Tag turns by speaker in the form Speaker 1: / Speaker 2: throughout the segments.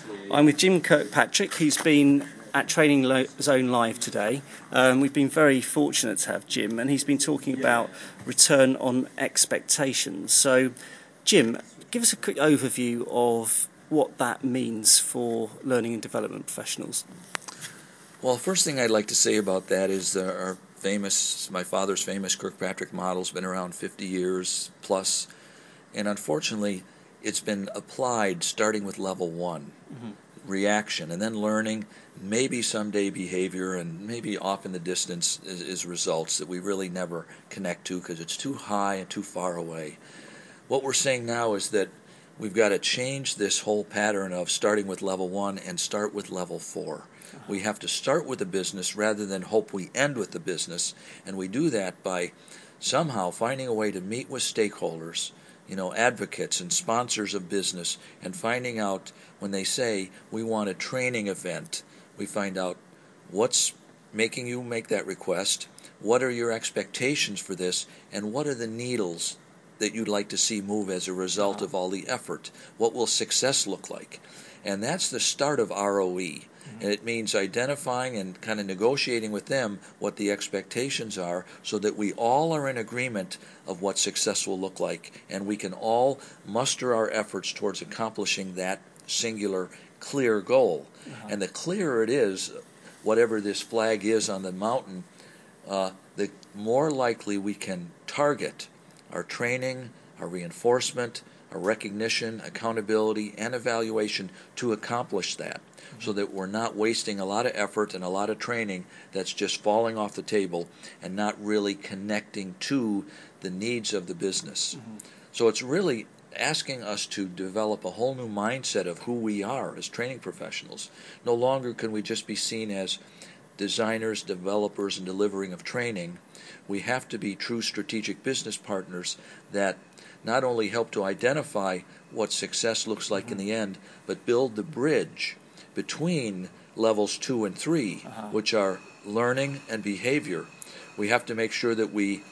Speaker 1: I'm with Jim Kirkpatrick, who's been at Training Zone Live today. We've been very fortunate to have Jim, and he's been talking about return on expectations. So, Jim, give us a quick overview of what that means for learning and development professionals.
Speaker 2: Well, first thing I'd like to say about that is my father's famous Kirkpatrick model has been around 50 years plus, and unfortunately it's been applied starting with level 1, reaction, and then learning, maybe someday behavior, and maybe off in the distance is results that we really never connect to because it's too high and too far away. What we're saying now is that we've got to change this whole pattern of starting with level 1 and start with level 4. We have to start with the business rather than hope we end with the business, and we do that by somehow finding a way to meet with stakeholders, advocates and sponsors of business, and finding out when they say we want a training event, we find out what's making you make that request, what are your expectations for this, and what are the needles that you'd like to see move as a result of all the effort. What will success look like? And that's the start of ROE. And it means identifying and kind of negotiating with them what the expectations are so that we all are in agreement of what success will look like, and we can all muster our efforts towards accomplishing that singular, clear goal. And the clearer it is, whatever this flag is on the mountain, the more likely we can target our training, our reinforcement, our recognition, accountability, and evaluation to accomplish that, so that we're not wasting a lot of effort and a lot of training that's just falling off the table and not really connecting to the needs of the business. So it's really asking us to develop a whole new mindset of who we are as training professionals. No longer can we just be seen as designers, developers, and delivering of training. We have to be true strategic business partners that not only help to identify what success looks like in the end, but build the bridge between levels 2 and 3, which are learning and behavior. We have to make sure that we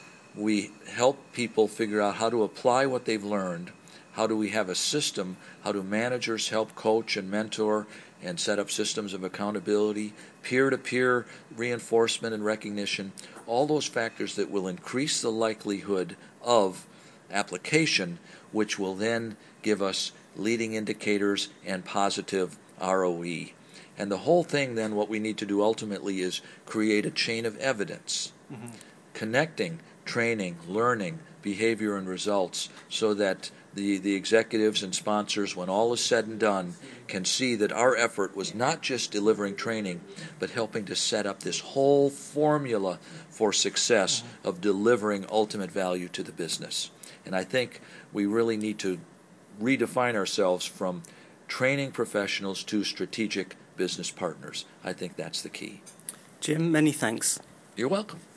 Speaker 2: help people figure out how to apply what they've learned. How do we have a system? How do managers help coach and mentor and set up systems of accountability, peer-to-peer reinforcement and recognition, all those factors that will increase the likelihood of application, which will then give us leading indicators and positive ROE. And the whole thing then, what we need to do ultimately is create a chain of evidence, connecting training, learning, behavior, and results, so that the executives and sponsors, when all is said and done, can see that our effort was not just delivering training, but helping to set up this whole formula for success of delivering ultimate value to the business. And I think we really need to redefine ourselves from training professionals to strategic business partners. I think that's the key.
Speaker 1: Jim, many thanks.
Speaker 2: You're welcome.